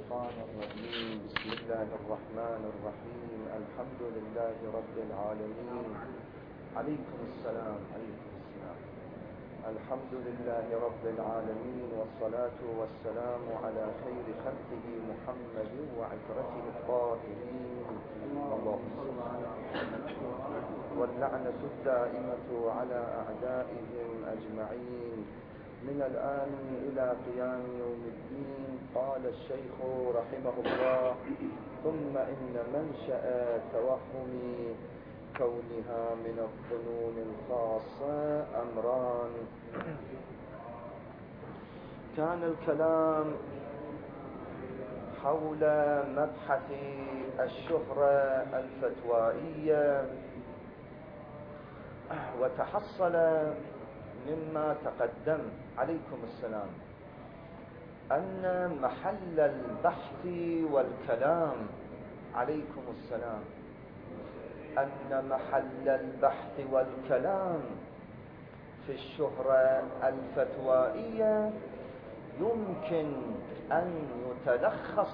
الشيطان الرجيم. بسم الله الرحمن الرحيم. الحمد لله رب العالمين. عليكم السلام. الحمد لله رب العالمين، والصلاة والسلام على خير خلقه محمد وعترته الطاهرين، اللهم صل على محمد. واللعنة الدائمة على أعدائهم أجمعين من الآن إلى قيام يوم الدين. قال الشيخ رحمه الله: ثم إن منشأ توهم كونها من الظنون الخاصة أمران. كان الكلام حول مبحث الشهرة الفتوائية، وتحصل مما تقدم عليكم السلام أن محل البحث والكلام عليكم السلام أن محل البحث والكلام في الشهرة الفتوائية يمكن أن يتلخص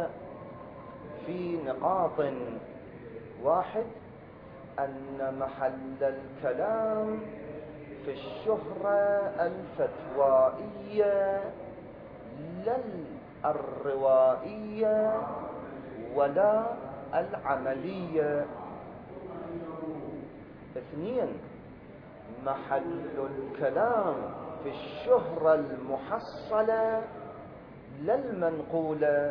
في نقاط. واحد: أن محل الكلام في الشهرة الفتوائية لا الروائية ولا العملية. اثنين: محل الكلام في الشهرة المحصلة لا المنقولة.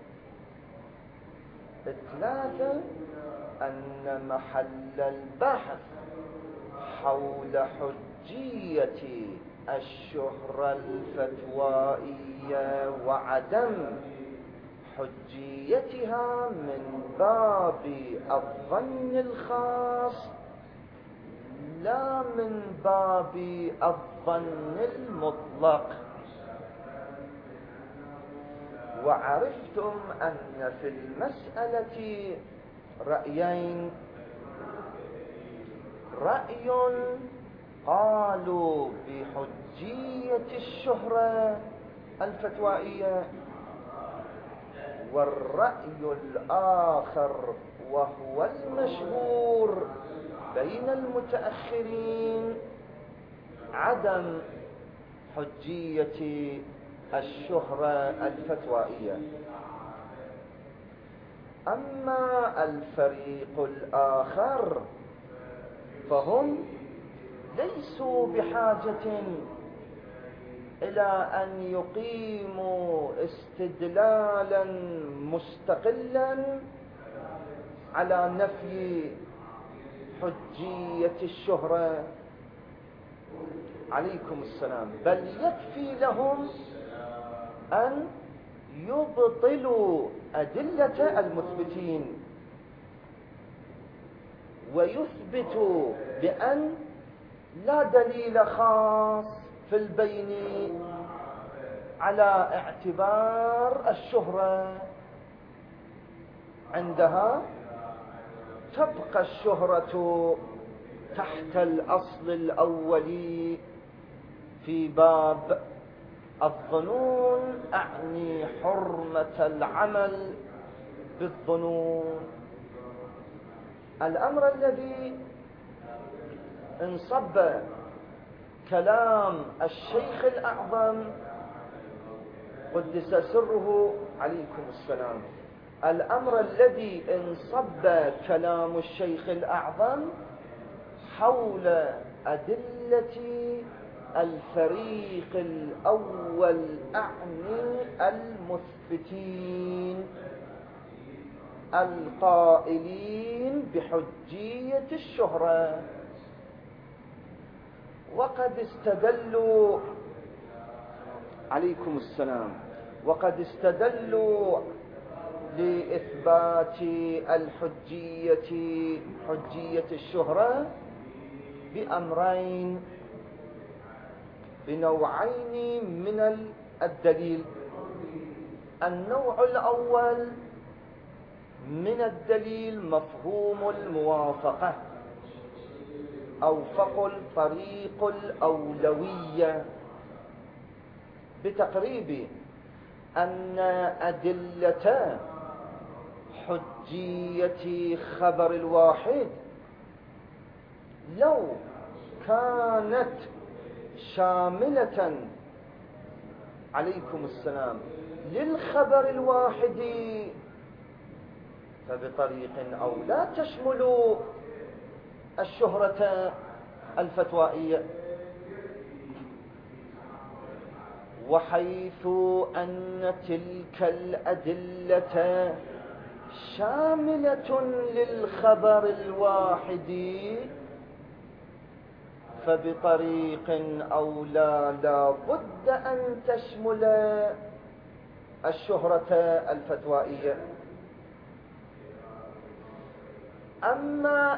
ثلاثة: أن محل البحث حول حجية الشهرة الفتوائية وعدم حجيتها من باب الظن الخاص لا من باب الظن المطلق. وعرفتم أن في المسألة رأيين: رأي قالوا بحجية الشهرة الفتوائية، والرأي الآخر وهو المشهور بين المتأخرين عدم حجية الشهرة الفتوائية. أما الفريق الآخر فهم ليسوا بحاجة إلى أن يقيموا استدلالا مستقلا على نفي حجية الشهرة عليكم السلام، بل يكفي لهم أن يبطلوا أدلة المثبتين ويثبتوا بأن لا دليل خاص في البين على اعتبار الشهرة. عندها تبقى الشهرة تحت الأصل الأولي في باب الظنون، أعني حرمة العمل بالظنون. الأمر الذي انصب كلام الشيخ الأعظم قدس سره عليكم السلام، الأمر الذي انصب كلام الشيخ الأعظم حول أدلة الفريق الأول، أعني المثبتين القائلين بحجية الشهرة. وقد استدلوا عليكم السلام لإثبات حجية الشهرة بأمرين، بنوعين من الدليل. النوع الأول من الدليل مفهوم الموافقة، أو فقل طريق الأولوية، بتقريب أن أدلة حجية خبر الواحد لو كانت شاملة عليكم السلام للخبر الواحد فبطريق أو لا تشمل الشهرة الفتوائية، وحيث أن تلك الأدلة شاملة للخبر الواحد فبطريق أو لا بد أن تشمل الشهرة الفتوائية. أما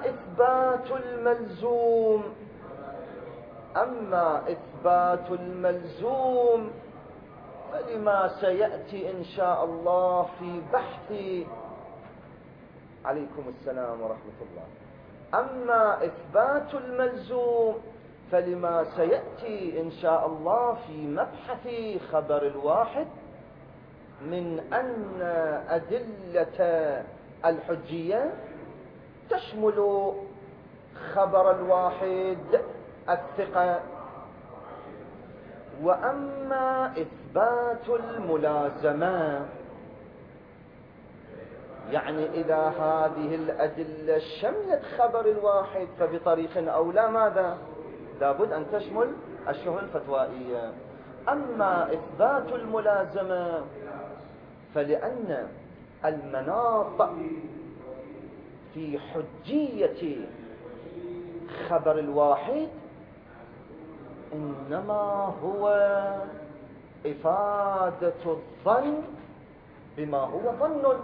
إثبات الملزوم فلما سيأتي إن شاء الله في بحث عليكم السلام ورحمة الله. أما إثبات الملزوم فلما سيأتي إن شاء الله في مبحث خبر الواحد من أن أدلة الحجية تشمل خبر الواحد الثقة. وأما إثبات الملازمة يعني إذا هذه الأدلة شملت خبر الواحد فبطريق أو لا ماذا؟ لابد أن تشمل الشهرة الفتوائية. أما إثبات الملازمة فلأن المناط في حجية خبر الواحد إنما هو إفادة الظن بما هو ظن،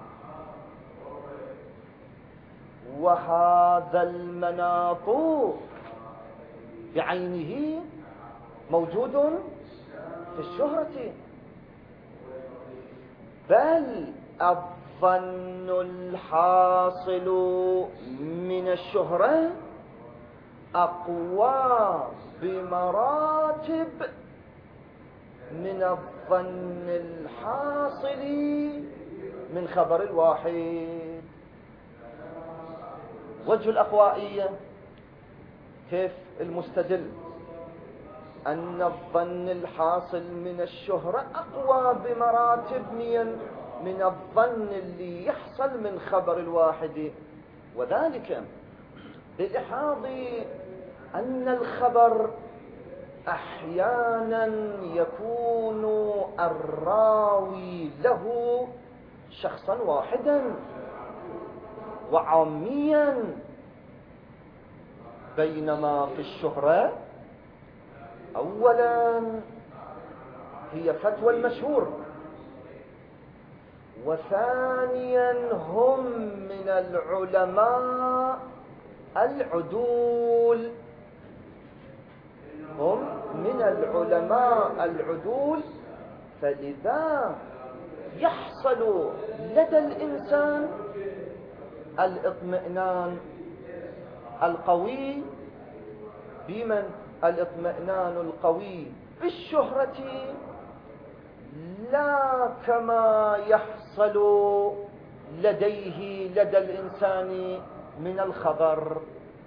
وهذا المناط بعينه موجود في الشهرة، بل الظن الحاصل من الشهرة أقوى بمراتب من الظن الحاصل من خبر الواحد. وجه الأقوائية كيف المستدل أن الظن الحاصل من الشهرة أقوى بمراتب من الظن اللي يحصل من خبر الواحد، وذلك بلحاظ أن الخبر أحيانا يكون الراوي له شخصا واحدا وعاميا، بينما في الشهرة أولا هي فتوى المشهور، وثانيا هم من العلماء العدول، فلذا يحصل لدى الإنسان الاطمئنان القوي الاطمئنان القوي بالشهرة، لا كما يحصل لدى الإنسان من الخبر.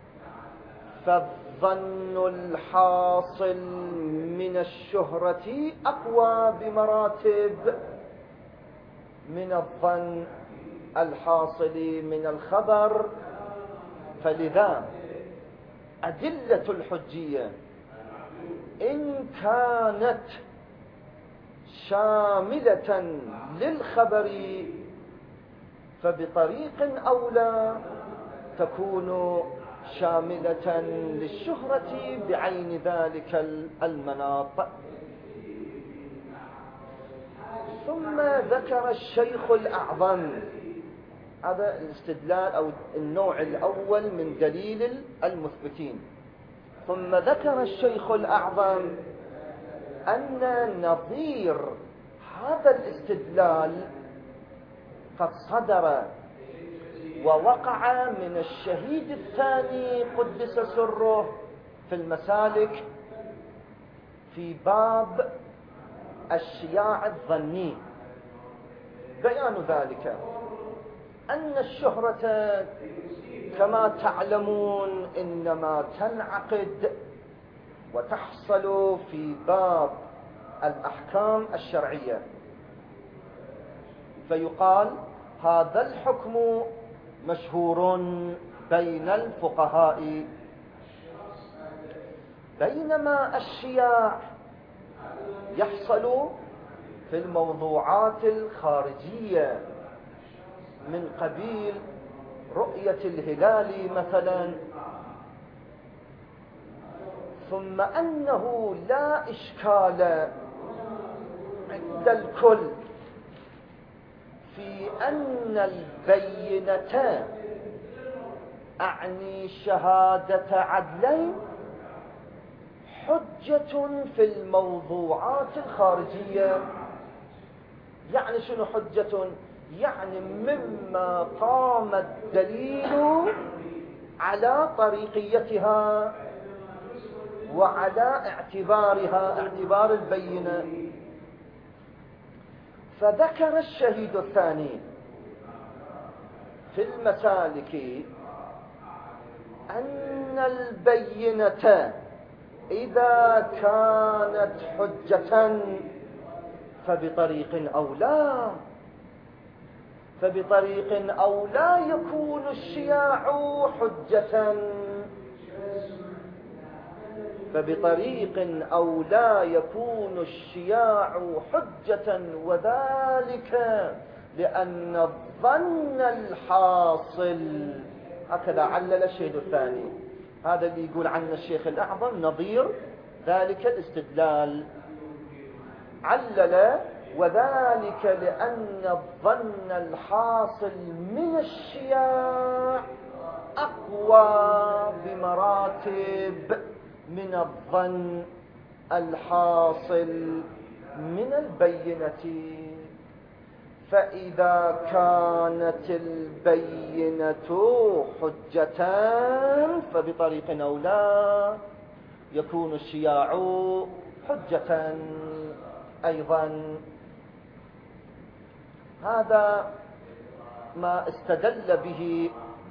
فالظن الحاصل من الشهرة أقوى بمراتب من الظن الحاصل من الخبر، فلذا أدلة الحجية إن كانت شاملة للخبر فبطريق أولى تكون شاملة للشهرة بعين ذلك المناط. ثم ذكر الشيخ الأعظم، هذا الاستدلال أو النوع الأول من دليل المثبتين. ثم ذكر الشيخ الأعظم أن نظير هذا الاستدلال قد صدر ووقع من الشهيد الثاني قدس سره في المسالك في باب الشياع الظني. بيان ذلك أن الشهرة كما تعلمون إنما تنعقد وتحصل في باب الأحكام الشرعية، فيقال هذا الحكم مشهور بين الفقهاء، بينما الشياع يحصل في الموضوعات الخارجية من قبيل رؤية الهلال مثلا، ثم أنه لا إشكال عند الكل في أن البينة أعني شهادة عدلين حجة في الموضوعات الخارجية. يعني شنو حجة؟ يعني مما قام الدليل على طريقيتها وعلى اعتبار البينة. فذكر الشهيد الثاني في المسالك أن البينة إذا كانت حجة فبطريق أولى يكون الشياع حجة، وذلك لأن الظن الحاصل. هكذا علل الشهيد الثاني، هذا اللي يقول عنه الشيخ الأعظم نظير ذلك الاستدلال. علل وذلك لأن الظن الحاصل من الشياع أقوى بمراتب من الظن الحاصل من البينة. فإذا كانت البينة حجة فبطريق أولى يكون الشياع حجة أيضا. هذا ما استدل به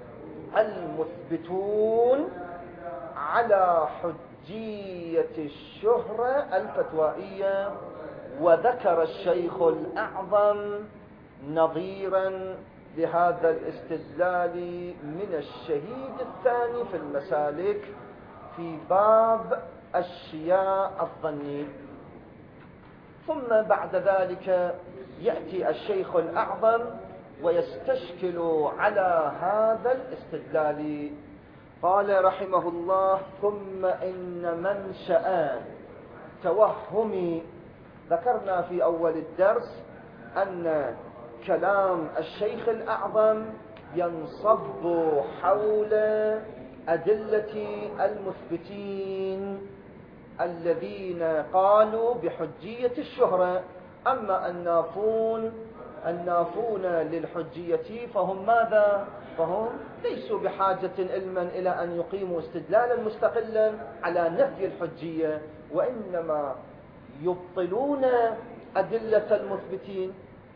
المثبتون على حجية الشهرة الفتوائية. وذكر الشيخ الأعظم نظيرا لهذا الاستدلال من الشهيد الثاني في المسالك في باب الشياع الظني. ثم بعد ذلك يأتي الشيخ الأعظم ويستشكل على هذا الاستدلال. قال رحمه الله: ثم إن منشأ توهم. ذكرنا في أول الدرس أن كلام الشيخ الأعظم ينصب حول أدلة المثبتين الذين قالوا بحجية الشهرة. أما النافون للحجية فهم ماذا؟ فهم ليسوا بحاجة علما إلى أن يقيموا استدلالا مستقلا على نفي الحجية، وإنما يبطلون أدلة المثبتين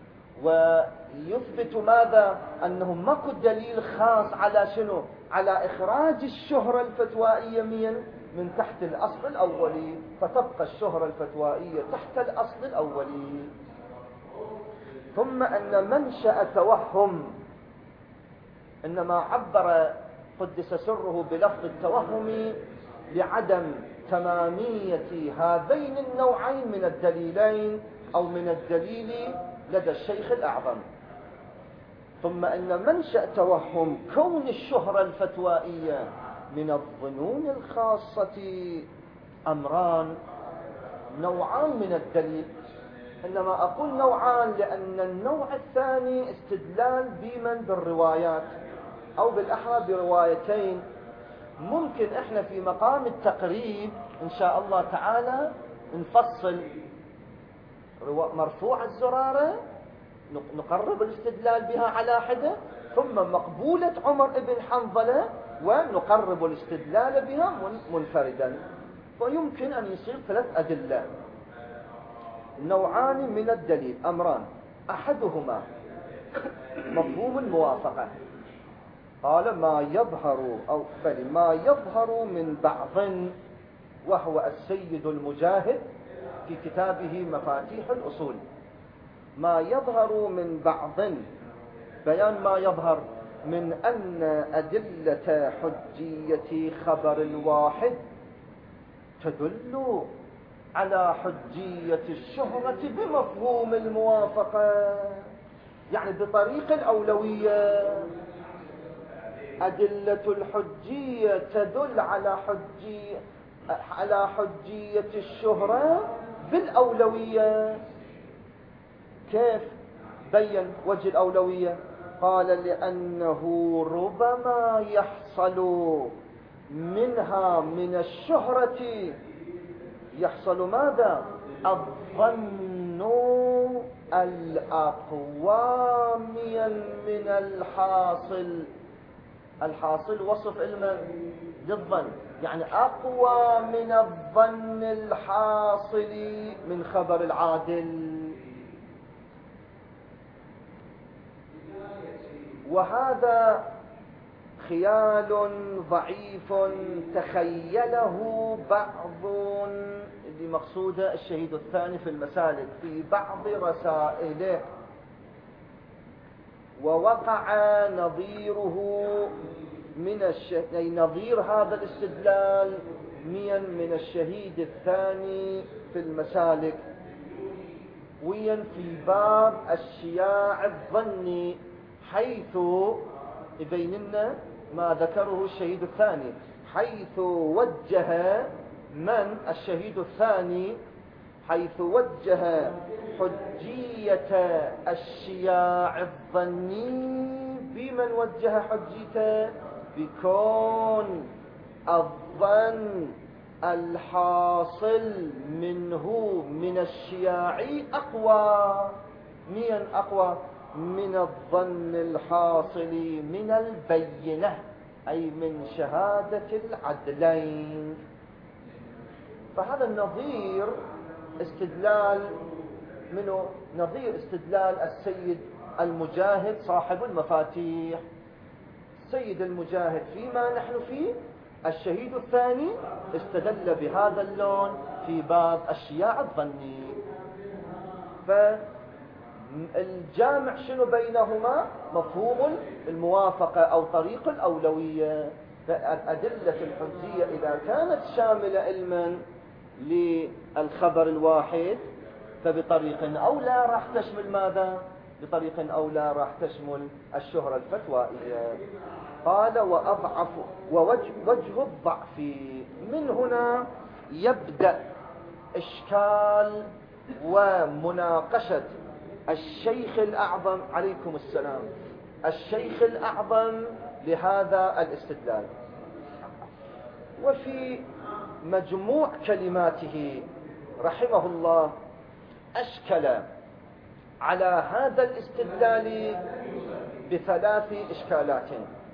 ويثبت ماذا؟ أنهم ماكو دليل خاص على شنو؟ على إخراج الشهرة الفتوائية من تحت الأصل الأولي، فتبقى الشهرة الفتوائية تحت الأصل الأولي. ثم أن منشأ توهم إنما عبر قدس سره بلفظ التوهم لعدم تمامية هذين النوعين من الدليلين أو من الدليل لدى الشيخ الأعظم. ثم أن منشأ توهم كون الشهرة الفتوائية من الظنون الخاصة أمران: نوعان من الدليل. إنما أقول نوعان لأن النوع الثاني استدلال بالروايات، أو بالأحرى بروايتين. ممكن إحنا في مقام التقريب إن شاء الله تعالى نفصل مرفوع الزرارة نقرب الاستدلال بها على حدة، ثم مقبولة عمر بن حنظلة ونقرب الاستدلال بها منفردا. فيمكن أن يصير 3 أدلة. نوعان من الدليل، أمران، أحدهما مفهوم الموافقة، قال ما يظهر من بعض، وهو السيد المجاهد في كتابه مفاتيح الأصول، ما يظهر من بعض، بيان ما يظهر من أن أدلة حجية خبر الواحد تدل على حجية الشهرة بمفهوم الموافقة، يعني بطريق الأولوية. أدلة الحجية تدل على حجية الشهرة بالأولوية. كيف بين وجه الأولوية؟ قال لأنه ربما يحصل منها من الشهرة، يحصل ماذا؟ الظن الأقوى من الحاصل. الحاصل وصف علما للظن، يعني أقوى من الظن الحاصل من خبر العادل. وهذا خيال ضعيف تخيله بعض اللي مقصوده الشهيد الثاني في المسالك في بعض رسائله، ووقع نظيره نظير هذا الاستدلال من الشهيد الثاني في المسالك، في باب الشياع الظني، حيث يبين لنا ما ذكره الشهيد الثاني، حيث وجه الشهيد الثاني حيث وجه حجية الشياع الظني بمن وجه حجيته؟ بكون الظن الحاصل منه من الشياع أقوى. من أقوى؟ من الظن الحاصل من البينة، أي من شهادة العدلين. فهذا النظير استدلال منه، نظير استدلال السيد المجاهد صاحب المفاتيح. السيد المجاهد فيما نحن فيه، الشهيد الثاني استدل بهذا اللون في باب الشياع الظني. فالجامع شنو بينهما؟ مفهوم الموافقة أو طريق الأولوية. فأدلة الحجية إذا كانت شاملة علما للخبر الواحد فبطريق أولى راح تشمل ماذا؟ بطريق أولى راح تشمل الشهرة الفتوائية. قال ووجه الضعف. من هنا يبدأ إشكال ومناقشة الشيخ الأعظم عليكم السلام، الشيخ الأعظم لهذا الاستدلال. وفي مجموع كلماته رحمه الله أشكل على هذا الاستدلال بثلاث إشكالات.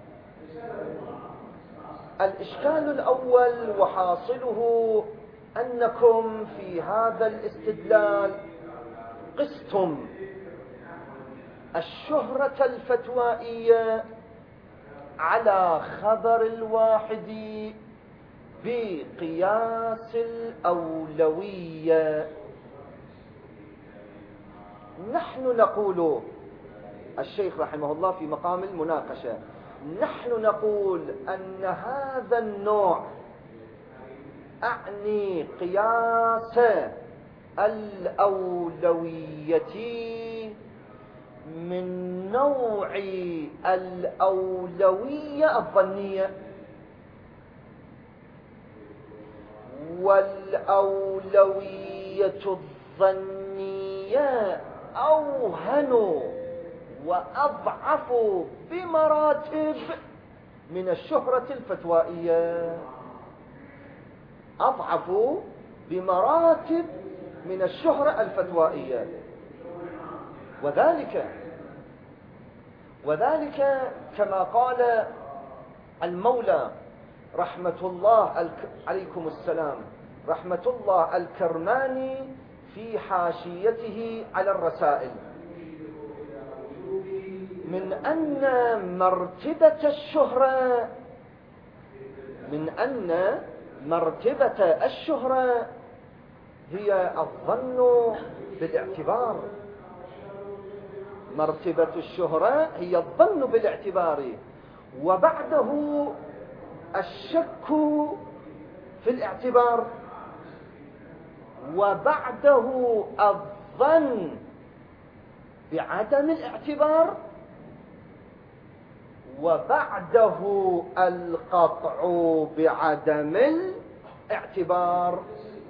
الإشكال الأول وحاصله أنكم في هذا الاستدلال قستم الشهرة الفتوائية على خبر الواحد بقياس الأولوية. نحن نقول، الشيخ رحمه الله في مقام المناقشة، نحن نقول أن هذا النوع، أعني قياس الأولوية، من نوع الأولوية الظنية، والأولوية الظنية أوهن وأضعف بمراتب من الشهرة الفتوائية، أضعف بمراتب من الشهرة الفتوائية. وذلك كما قال المولى رحمة الله عليكم السلام، رحمة الله الكرماني في حاشيته على الرسائل من أن مرتبة الشهرة هي الظن بالاعتبار. مرتبة الشهرة هي الظن بالاعتبار، وبعده الشك في الاعتبار، وبعده الظن بعدم الاعتبار، وبعده القطع بعدم الاعتبار.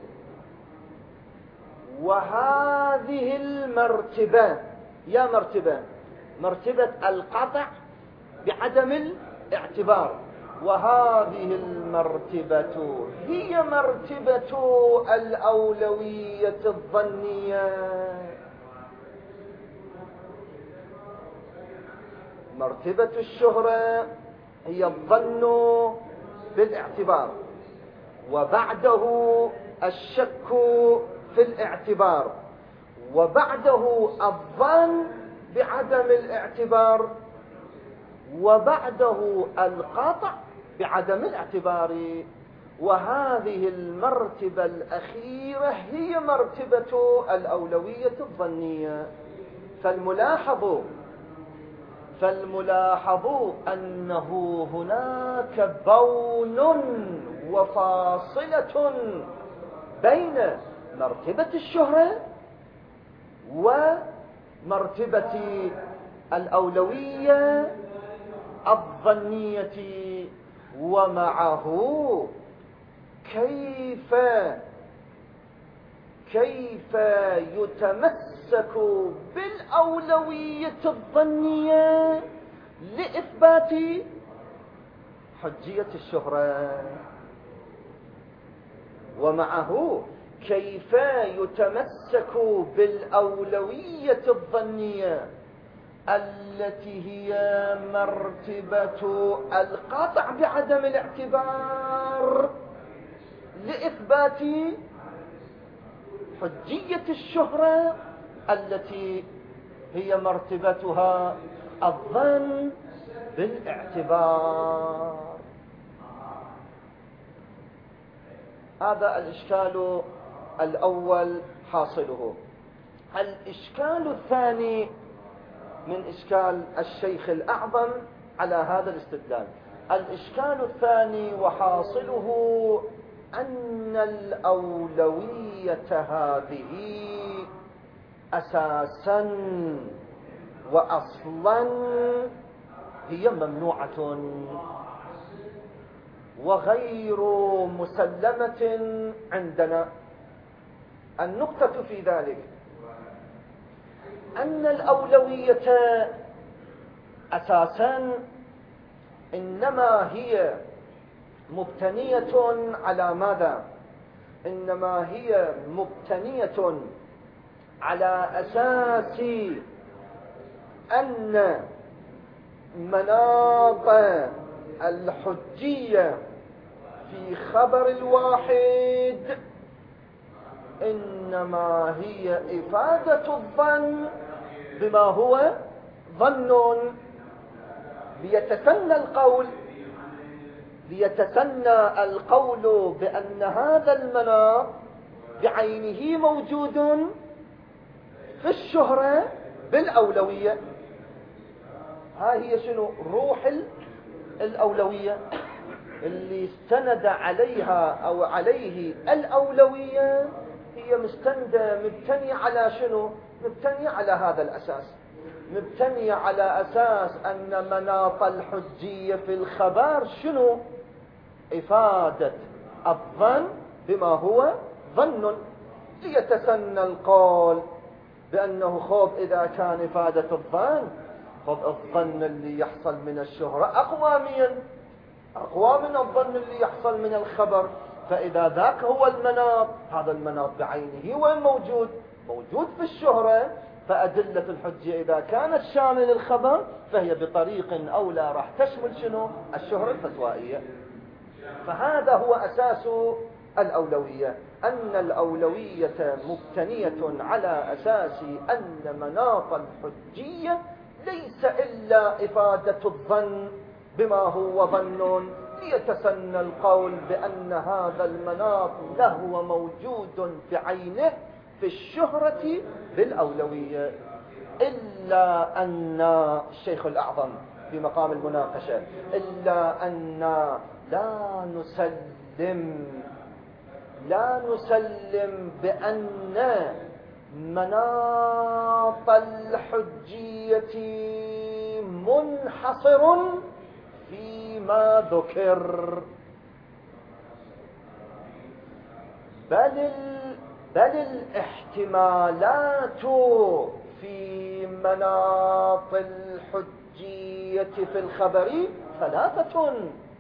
وهذه المرتبة يا مرتبة القطع بعدم الاعتبار، وهذه المرتبة هي مرتبة الأولوية الظنية. مرتبة الشهرة هي الظن بالاعتبار، وبعده الشك في الاعتبار، وبعده الظن بعدم الاعتبار، وبعده القطع بعدم الاعتبار. وهذه المرتبة الأخيرة هي مرتبة الأولوية الظنية. فالملاحظ أنه هناك بون وفاصلة بين مرتبة الشهرة ومرتبة الأولوية الظنية. ومعه كيف يتمسك بالأولوية الظنية لإثبات حجية الشهرة. ومعه كيف يتمسك بالأولوية الظنية التي هي مرتبة القطع بعدم الاعتبار لإثبات حجية الشهرة التي هي مرتبتها الظن بالاعتبار. هذا الإشكال الأول حاصله. الإشكال الثاني من إشكال الشيخ الأعظم على هذا الاستدلال. الإشكال الثاني وحاصله أن الأولوية هذه أساسا وأصلا هي ممنوعة وغير مسلمة عندنا. النقطة في ذلك أن الأولوية أساسا إنما هي مبتنية على ماذا؟ إنما هي مبتنية على أساس أن مناط الحجية في خبر الواحد إنما هي إفادة الظن بما هو ظن، ليتسنى القول بأن هذا المناط بعينه موجود في الشهرة بالأولوية. ها هي شنو روح الأولوية اللي استند عليها أو عليه الأولوية، هي مبتنية على شنو؟ مبتنية على هذا الأساس، مبتنية على أساس أن مناط الحجية في الخبر شنو؟ إفادة الظن بما هو ظن، ليتسنى القول بأنه خوف إذا كان إفادة الظن، خوف الظن اللي يحصل من الشهرة أقوى من الظن اللي يحصل من الخبر. فإذا ذاك هو المناط، هذا المناط بعينه وين موجود في الشهرة، فأدلة الحجة إذا كانت شامل الخبر فهي بطريق أولى راح تشمل شنو؟ الشهرة الفتوائية. فهذا هو أساس الأولوية، أن الأولوية مبتنية على أساس أن مناط الحجية ليس إلا إفادة الظن بما هو ظن، ليتسنى القول بأن هذا المناط لهو موجود بعينه في الشهرة بالأولوية. إلا أن الشيخ الأعظم في مقام المناقشة، إلا أن لا نسلم بأن مناط الحجية منحصر فيما ذكر، بل الاحتمالات في مناط الحجية في الخبر ثلاثة.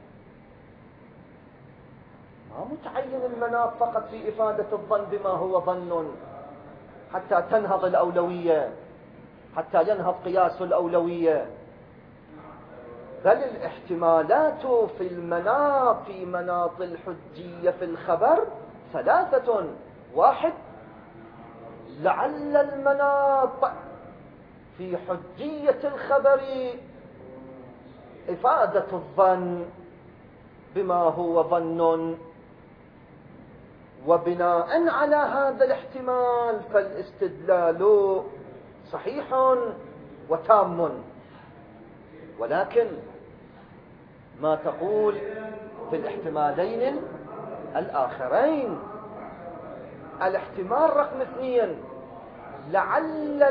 ما متعين المناط فقط في إفادة الظن بما هو ظن حتى تنهض الأولوية، حتى ينهض قياس الأولوية، بل الاحتمالات في مناط الحجية في الخبر ثلاثة. واحد، لعل المناط في حجية الخبر إفادة الظن بما هو ظن، وبناء على هذا الاحتمال فالاستدلال صحيح وتام. ولكن ما تقول في الاحتمالين الآخرين؟ الاحتمال رقم 2، لعل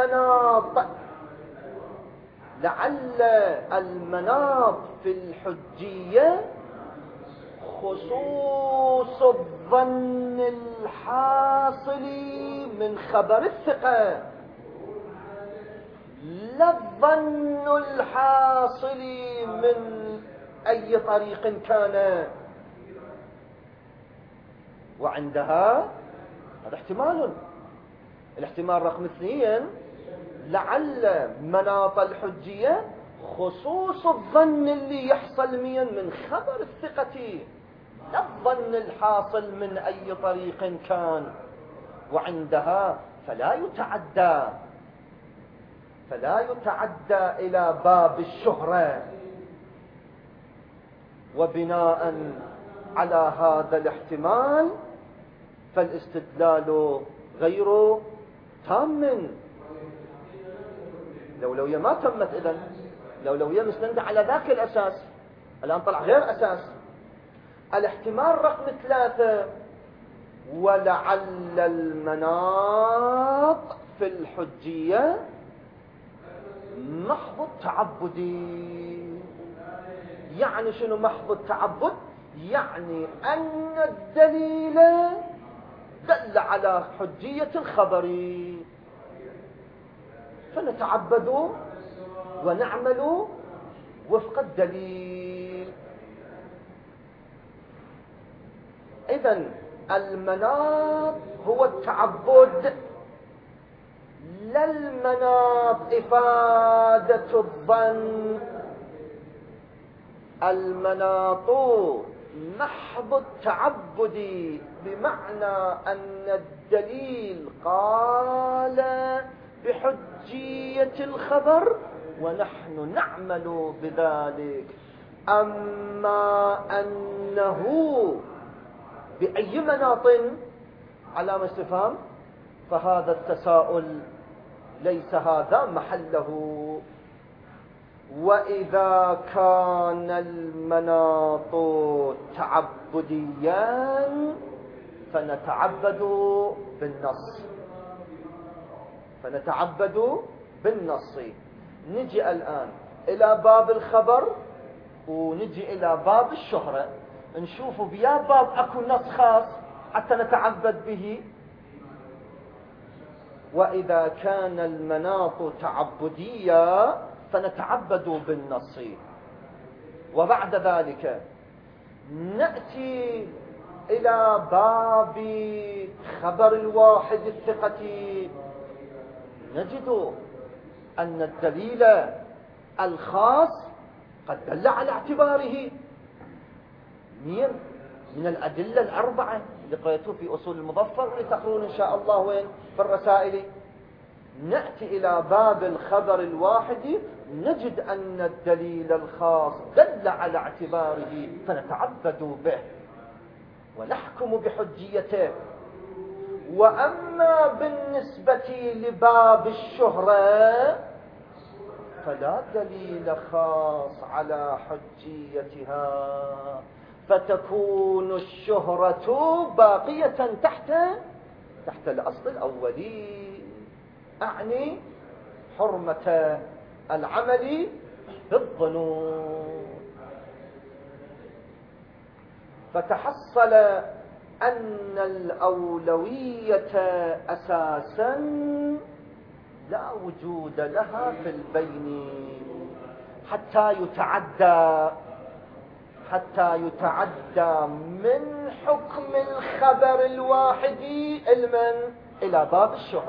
المناط في الحجية خصوص الظن الحاصل من خبر الثقة، لا الظن الحاصل من أي طريق كان. وعندها هذا احتمال. الاحتمال رقم 2، لعل مناط الحجية خصوص الظن اللي يحصل من خبر الثقة، لا الظن الحاصل من أي طريق كان. وعندها فلا يتعدى إلى باب الشهرة. وبناء على هذا الاحتمال فالاستدلال غير تام. الأولوية ما تمت. إذن الأولوية مستندة على ذاك الأساس، الآن طلع غير أساس. الاحتمال رقم 3، ولعل المناط في الحجية محض التعبدي. يعني شنو محض التعبد؟ يعني أن الدليل دل على حجية الخبر، فنتعبد ونعمل وفق الدليل. إذن المناط هو التعبد، لا المناط إفادة الظن. المناط محض التعبد، بمعنى أن الدليل قال بحجية الخبر ونحن نعمل بذلك. أما أنه بأي مناط علامة استفهام، فهذا التساؤل ليس هذا محله. وإذا كان المناط تعبديا فنتعبد بالنص. نجي الآن إلى باب الخبر ونجي إلى باب الشهرة، نشوف بيا باب أكو نص خاص حتى نتعبد به. وإذا كان المناط تعبديا فنتعبد بالنص. وبعد ذلك نأتي إلى باب خبر الواحد الثقة، نجد أن الدليل الخاص قد دل على اعتباره. من الأدلة الأربعة اللي قرأتوه في أصول المظفر واللي تقرون إن شاء الله وين في الرسائل. نأتي إلى باب الخبر الواحد نجد أن الدليل الخاص دل على اعتباره فنتعبد به ونحكم بحجيته. وأما بالنسبة لباب الشهرة فلا دليل خاص على حجيتها، فتكون الشهرة باقية تحت الأصل الأولي، أعني حرمة العمل بالظنون. فتحصل أن الأولوية أساسا لا وجود لها في البين حتى يتعدى من حكم الخبر الواحد إلى باب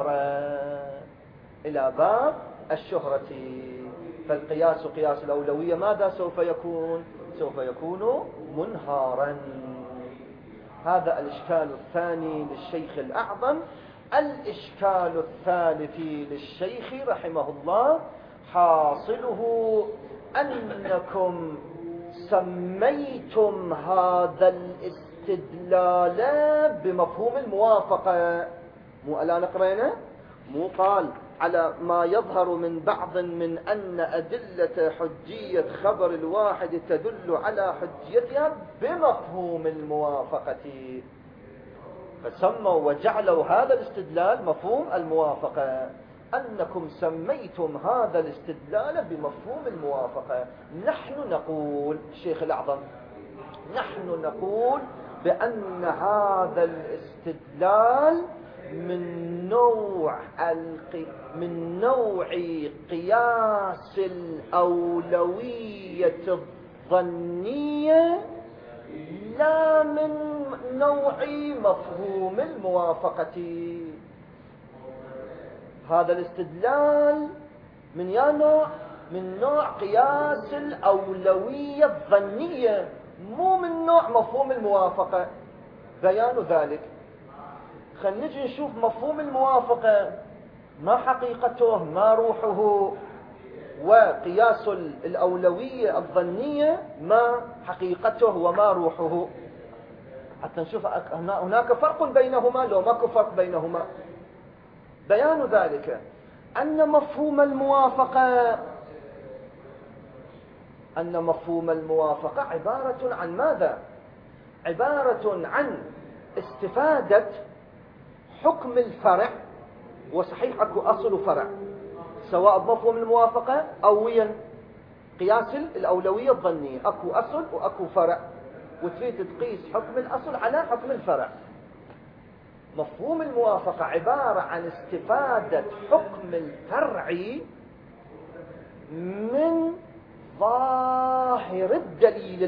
الشهرة. فالقياس قياس الأولوية ماذا سوف يكون منهارا. هذا الإشكال الثاني للشيخ الأعظم. الإشكال الثالث للشيخ رحمه الله حاصله أنكم سميتم هذا الاستدلال بمفهوم الموافقة. مو الآن قرينا، مو قال على ما يظهر من بعض من أن أدلة حجية خبر الواحد تدل على حجيتها بمفهوم الموافقة، فسموا وجعلوا هذا الاستدلال مفهوم الموافقة. أنكم سميتم هذا الاستدلال بمفهوم الموافقة. نحن نقول الشيخ الأعظم نحن نقول بأن هذا الاستدلال من نوع قياس الأولوية الظنية لا من نوع مفهوم الموافقة. هذا الاستدلال من نوع قياس الأولوية الظنية، مو من نوع مفهوم الموافقة. بيان ذلك خلينا نجي نشوف مفهوم الموافقة ما حقيقته ما روحه، وقياس الأولوية الظنية ما حقيقته وما روحه، حتى نشوف هناك فرق بينهما لو ماكو فرق بينهما. بيان ذلك أن مفهوم الموافقة عبارة عن ماذا؟ عبارة عن استفادة حكم الفرع. وصحيح اكو اصل وفرع، سواء بمفهوم الموافقة او قياس الأولوية الظنية، اكو اصل واكو فرع، وتريد تقيس حكم الاصل على حكم الفرع. مفهوم الموافقة عبارة عن استفادة حكم الفرع من ظاهر الدليل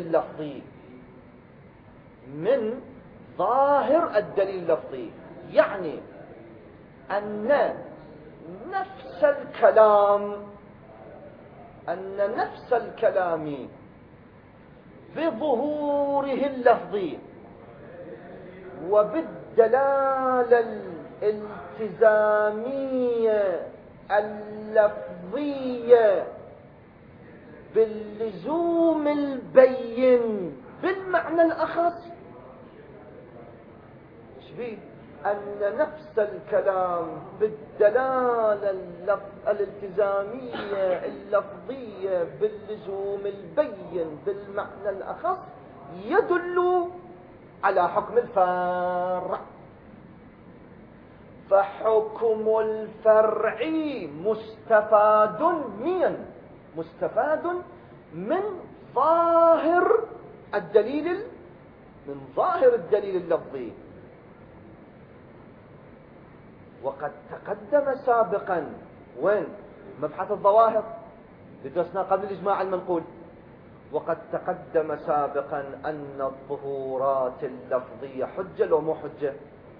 اللفظي، يعني أن نفس الكلام بظهوره اللفظي وبالدلالة الالتزامية اللفظية باللزوم البين بالمعنى الأخص. شبيه أن نفس الكلام بالدلالة الالتزامية اللفظية باللزوم البين بالمعنى الأخص يدل على حكم الفرع. فحكم الفرع مستفاد من ظاهر الدليل اللفظي. وقد تقدم سابقا وين مبحث الظواهر لدرسنا قبل الإجماع المنقول، وقد تقدم سابقا أن الظهورات اللفظية حجة لو مو حجة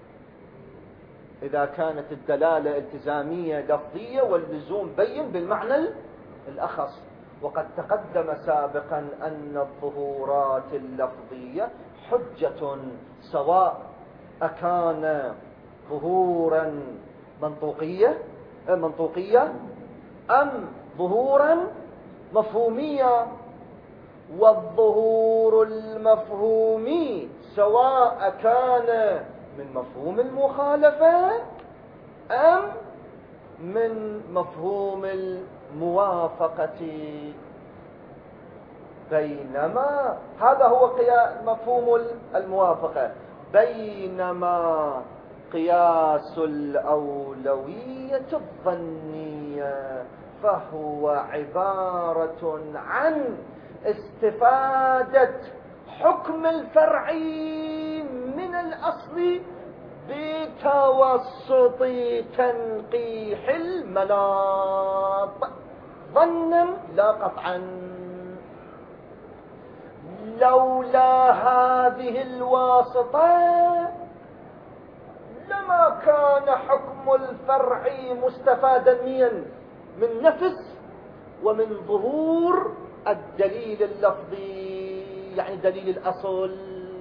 إذا كانت الدلالة التزامية لفظية واللزوم بين بالمعنى الأخص. وقد تقدم سابقا أن الظهورات اللفظية حجة سواء أكان ظهورا منطوقية أم ظهورا مفهوميا. والظهور المفهومي سواء كان من مفهوم المخالفة أم من مفهوم الموافقة. بينما هذا هو مفهوم الموافقة. بينما قياس الأولوية الظنية فهو عبارة عن استفادة حكم الفرع من الأصل بتوسط تنقيح المناط ظنا لا قطعا. لولا هذه الواسطة لما كان حكم الفرع مستفادا من نفس ومن ظهور الدليل اللفظي، يعني دليل الأصل.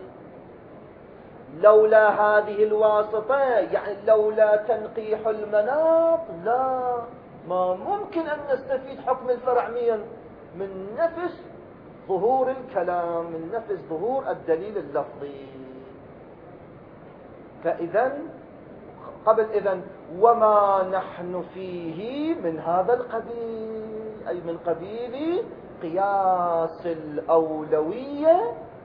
لولا هذه الواسطة يعني لولا تنقيح المناط ما ممكن أن نستفيد حكم الفرع من نفس ظهور الكلام، من نفس ظهور الدليل اللفظي. فإذا وما نحن فيه من هذا القبيل، أي من قبيل قياس الأولوية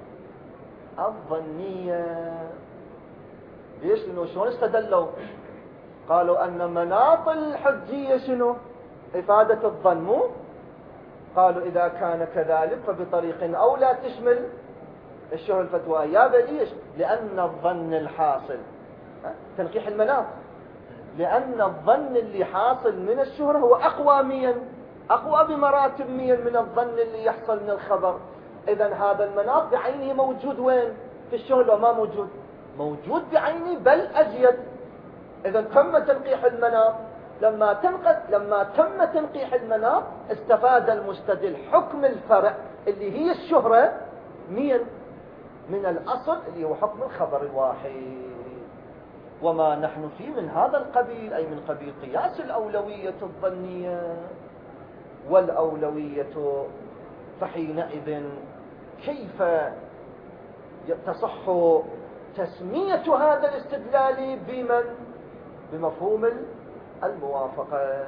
الظنية. ليش؟ لأنه شلون استدلوا؟ قالوا أن مناط الحجية شنو؟ إفادة الظن، مو؟ قالوا إذا كان كذلك فبطريق أولى تشمل الشهر الفتوى. يا بليش؟ لأن الظن الحاصل تنقيح المناط، لأن الظن اللي حاصل من الشهرة هو أقوى بمراتب من الظن اللي يحصل من الخبر. إذن هذا المناط بعينه موجود وين؟ في الشهر. لو ما موجود بعينه بل أزيد. إذن تم تنقيح المناط. لما تم تنقيح المناط استفاد المستدل حكم الفرع اللي هي الشهرة من الأصل اللي هو حكم الخبر الواحد. وما نحن فيه من هذا القبيل، أي من قبيل قياس الأولوية الظنية. والأولوية فحينئذ كيف تصح تسمية هذا الاستدلال بمفهوم الموافقة؟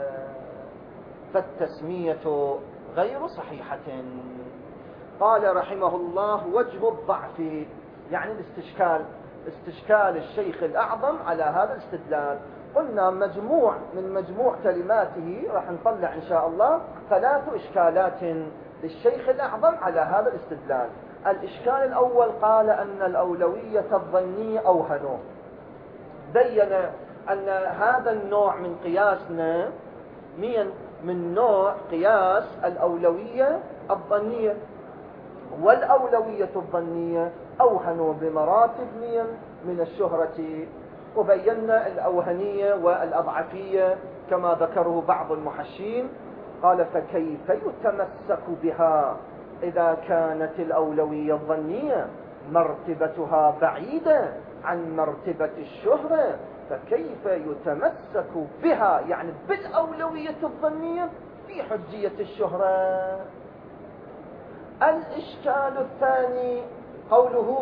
فالتسمية غير صحيحة. قال رحمه الله: وجه الضعف يعني استشكال الشيخ الأعظم على هذا الاستدلال. قلنا من مجموع كلماته راح نطلع إن شاء الله 3 إشكالات للشيخ الأعظم على هذا الاستدلال. الإشكال الأول قال أن الأولوية الظنية أوهنوا. بين أن هذا النوع من قياسنا من نوع قياس الأولوية الظنية، والأولوية الظنية أوهنوا بمراتب من الشهرة. وبينا الأوهنية والأضعفية كما ذكره بعض المحشين. قال: فكيف يتمسك بها إذا كانت الأولوية الظنية مرتبتها بعيدة عن مرتبة الشهرة؟ فكيف يتمسك بها يعني بالأولوية الظنية في حجية الشهرة؟ الإشكال الثاني قوله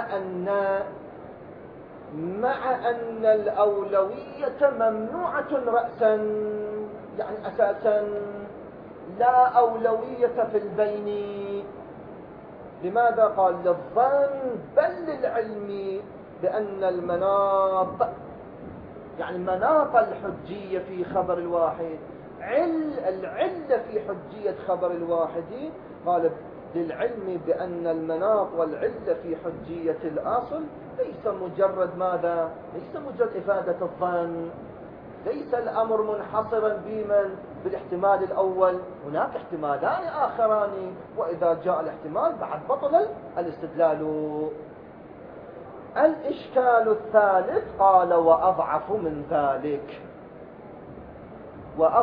مع أن الأولوية ممنوعة رأسا، يعني أساسا لا أولوية في البين. لماذا؟ قال: للظن بل للعلم بأن المناط، يعني مناط الحجية في خبر الواحد، العلة في حجية خبر الواحد. قال: للعلم بأن المناط والعلة في حجية الأصل ليس مجرد ماذا؟ ليس مجرد إفادة الظن. ليس الأمر منحصرا بالاحتمال الأول، هناك احتمالان آخران، وإذا جاء الاحتمال بعد بطل الاستدلال. الإشكال الثالث قال: وأضعف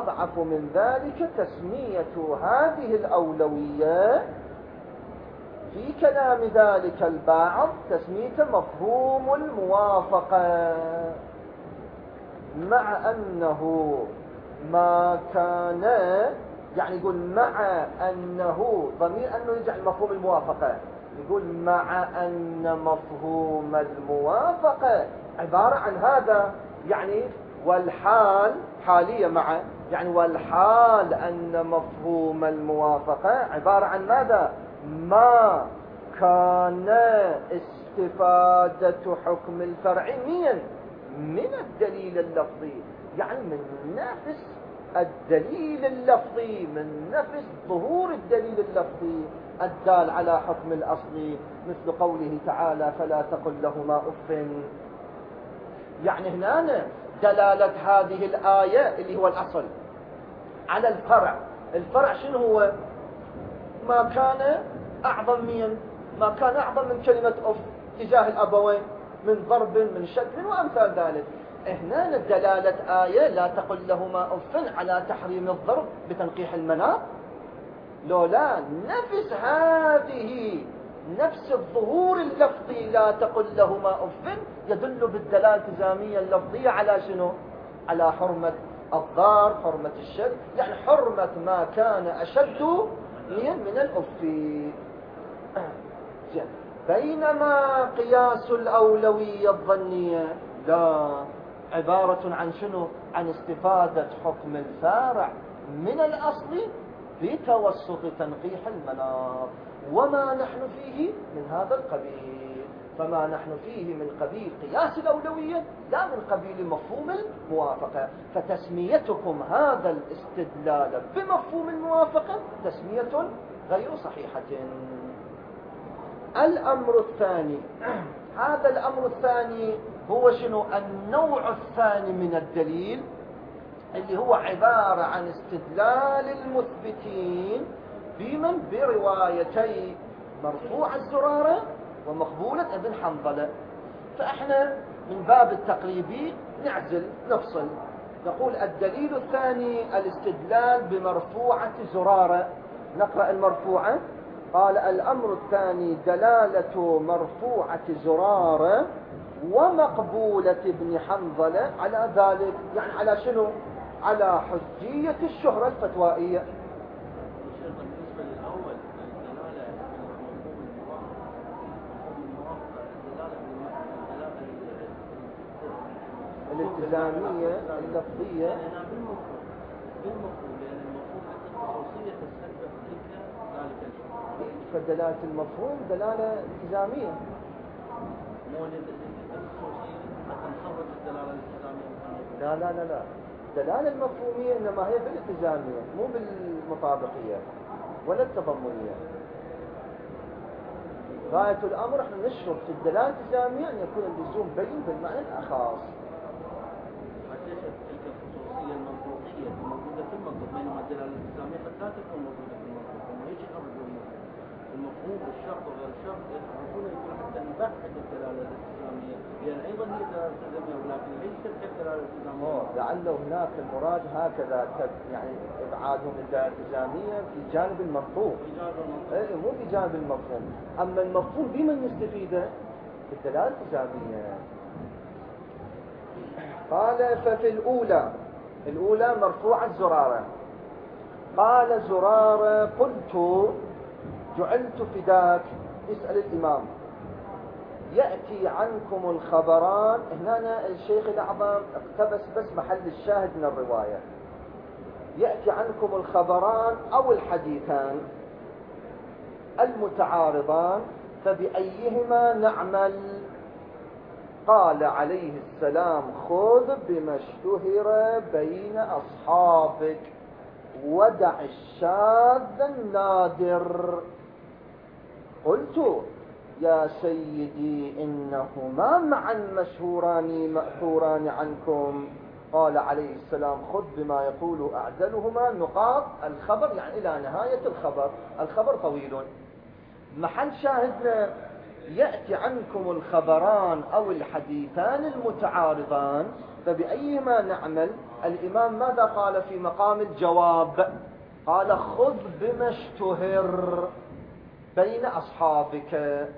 من ذلك تسمية هذه الأولوية في كلام ذلك البعض تسميته مفهوم الموافقة، مع أنه ما كان، يعني يقول مع أنه ضمير أنه يجعل مفهوم الموافقة، يقول مع أن مفهوم الموافقة عبارة عن هذا، يعني والحال حالية مع، يعني والحال أن مفهوم الموافقة عبارة عن ماذا؟ ما كان استفادة حكم الفرع من الدليل اللفظي، يعني من نفس الدليل اللفظي، من نفس ظهور الدليل اللفظي الدال على حكم الأصلي، مثل قوله تعالى فلا تقل لهما أف. يعني هنا دلالة هذه الآية اللي هو الأصل على الفرع. الفرع شنو هو؟ ما كان أعظم ما كان أعظم من كلمة أف تجاه الأبوين من ضرب من شتم وأمثال ذلك. هنا دلالة آية لا تقل لهما أف على تحريم الضرب بتنقيح المناط، لولا نفس هذه نفس الظهور اللفظي لا تقل لهما أف يدل بالدلالة الالتزامية اللفظية على شنو؟ على حرمة الضار، حرمة الشد، يعني حرمة ما كان أشد من الأف. بينما قياس الأولوية الظنية لا، عبارة عن شنو؟ عن استفادة حكم الفارع من الأصل بتوسط تنقيح المناط، وما نحن فيه من هذا القبيل. فما نحن فيه من قبيل قياس الأولوية لا من قبيل مفهوم الموافقة. فتسميتكم هذا الاستدلال بمفهوم الموافقة تسمية غير صحيحة. الأمر الثاني، هذا الأمر الثاني هو شنو؟ النوع الثاني من الدليل، اللي هو عبارة عن استدلال المثبتين بمن؟ بروايتي مرفوع الزرارة ومقبولة ابن حنظلة. فإحنا من باب التقريبي نفصل، نقول الدليل الثاني الاستدلال بمرفوعة زرارة. نقرأ المرفوعة. قال الأمر الثاني دلالة مرفوعة زرارة ومقبولة ابن حنظلة على ذلك، يعني على شنو؟ على حجية الشهرة الفتوائية. بالنسبة للأول الالتزامية اللفظية بالمفهوم، لأن المفهوم حتى خصوصية تستنبط تلك ذلك الشيء. فدلالة المفهوم دلالة التزامية. مو الخصوصية حتى نخرج الدلالة الالتزامية. لا دلالة المفهومية إنما هي بالالتزامية مو بالمطابقية ولا التضمنية. غاية الأمر احنا نشرب في الدلالة الالتزامية أن يكون اللزوم بين بالمعنى الأخاص. تلك الخصوصية المنطوقية موجودة في المنطق، بينما الدلالة الالتزامية قد لا تكون موجودة في المنطق. وما يجي يخرجون المفهوم والشرط وغير الشرط، يخرجون يقول حتى نبحث الدلالة الالتزامية، لأن أيضا هي دلالة الالتزامية ولكن ليست كالدلالة الالتزامية. لعله هناك المراد هكذا، يعني إبعادهم الدلالة الالتزامية في جانب المنطوق، مو في جانب المفهوم. أما المفهوم بمن يستفيده؟ بالدلالة الالتزامية. قال ففي الأولى مرفوع الزرارة. قال زرارة قلت جعلت فداك، اسأل الإمام. يأتي عنكم الخبران. هنا الشيخ الأعظم اقتبس بس محل الشاهد من الرواية. يأتي عنكم الخبران أو الحديثان المتعارضان فبأيهما نعمل؟ قال عليه السلام خذ بما اشتهر بين أصحابك ودع الشاذ النادر. قلت يا سيدي إنهما معا مشهوران مأثوران عنكم. قال عليه السلام خذ بما يقول أعدلهما نقاط الخبر، يعني إلى نهاية الخبر طويل. محل شاهدنا يأتي عنكم الخبران أو الحديثان المتعارضان فبأيهما نعمل؟ الإمام ماذا قال في مقام الجواب؟ قال خذ بما اشتهر. بين أصحابك.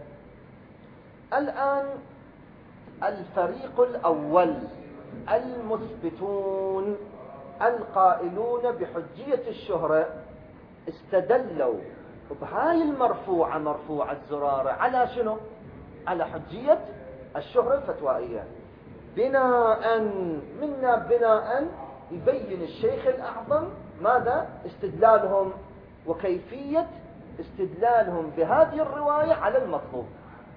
الآن الفريق الأول المثبتون القائلون بحجية الشهرة استدلوا بهاي المرفوعة، مرفوعة زرارة، على شنو؟ على حجية الشهرة الفتوائية. بناء يبين الشيخ الأعظم ماذا؟ استدلالهم وكيفية استدلالهم بهذه الرواية على المطلوب.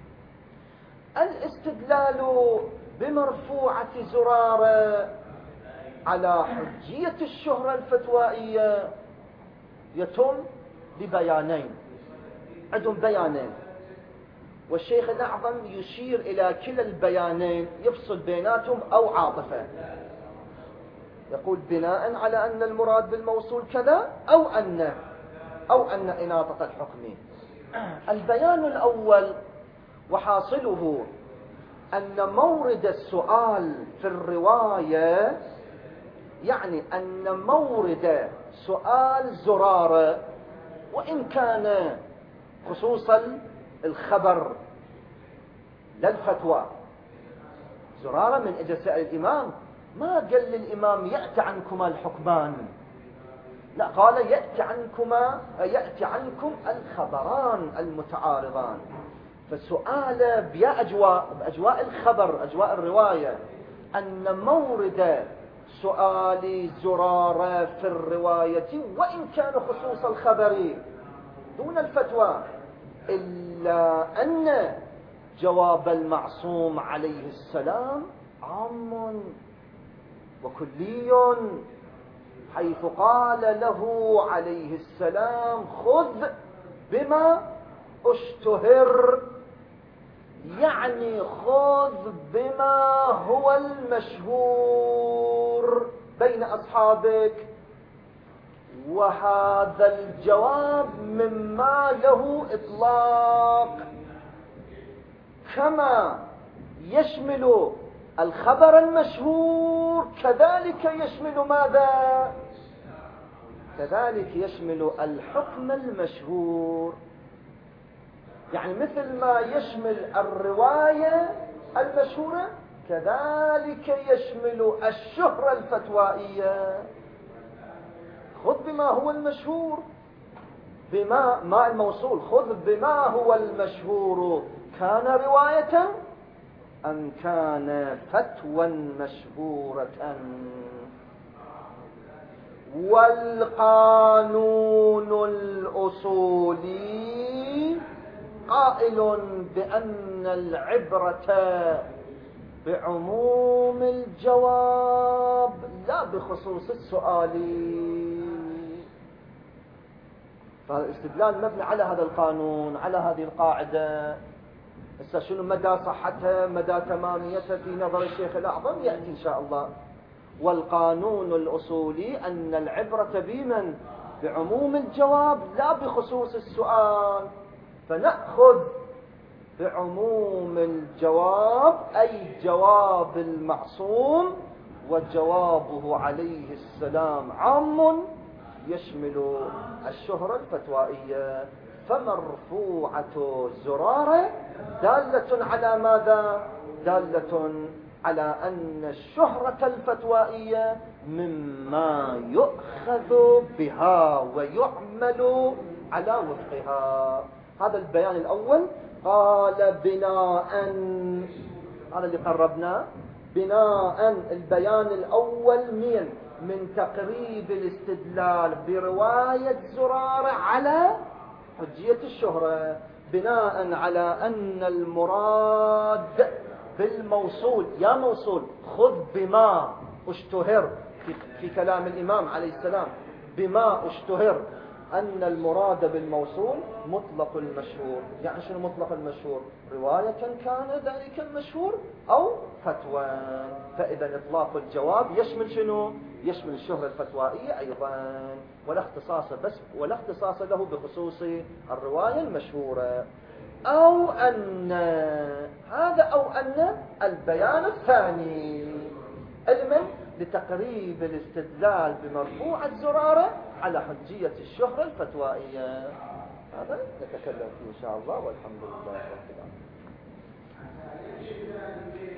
الاستدلال بمرفوعة زرارة على حجية الشهرة الفتوائية يتم ببيانين، عندهم بيانين، والشيخ الأعظم يشير إلى كلا البيانين، يفصل بيناتهم أو عاطفة، يقول بناء على أن المراد بالموصول كذا أو أن إناطة الحكم. البيان الأول وحاصله أن مورد السؤال في الرواية، يعني أن مورد سؤال زرارة وإن كان خصوصا الخبر لا الفتوى، زرارة من أجل سأل الإمام ما قال للإمام يأتي عنكما الحكمان، لا، قال يأتي عنكم الخبران المتعارضان. فسؤال بأجواء الخبر، أجواء الرواية، أن مورد سؤال زرارة في الرواية وإن كان خصوص الخبر دون الفتوى، إلا أن جواب المعصوم عليه السلام عام وكلي، حيث قال له عليه السلام خذ بما اشتهر، يعني خذ بما هو المشهور بين أصحابك. وهذا الجواب مما له إطلاق، كما يشمل الخبر المشهور كذلك يشمل ماذا؟ كذلك يشمل الحكم المشهور، يعني مثل ما يشمل الرواية المشهورة كذلك يشمل الشهرة الفتوائية. خذ بما هو المشهور، بما ما الموصول، خذ بما هو المشهور كان رواية أم كان فتوى مشهورة. والقانون الأصولي قائل بأن العبرة بعموم الجواب لا بخصوص السؤال. فالاستدلال مبني على هذا القانون، على هذه القاعدة. هسه شنو مدى صحتها، مدى تماميتها في نظر الشيخ الأعظم يأتي إن شاء الله. والقانون الأصولي أن العبرة بمن؟ بعموم الجواب لا بخصوص السؤال. فنأخذ بعموم الجواب أي جواب المعصوم، وجوابه عليه السلام عام يشمل الشهرة الفتوائية. فمرفوعة زرارة دالة على ماذا؟ دالة على أن الشهرة الفتوائية مما يؤخذ بها ويعمل على وفقها. هذا البيان الأول. قال بناء، هذا اللي قربناه، بناء البيان الأول من تقريب الاستدلال برواية زرارة على حجية الشهرة، بناء على أن المراد بالموصول، يا موصول خذ بما اشتهر في كلام الإمام عليه السلام، بما اشتهر، أن المراد بالموصول مطلق المشهور. يعني شنو مطلق المشهور؟ رواية كان ذلك المشهور أو فتوى. فإذا إطلاق الجواب يشمل شنو؟ يشمل الشهرة الفتوائية أيضا، ولا اختصاص له بخصوص الرواية المشهورة. أو أن البيان الثاني علما لتقريب الاستدلال بمرفوعة زرارة على حجية الشهرة الفتوائية. هذا نتكلم فيه إن شاء الله، والحمد لله رب العالمين.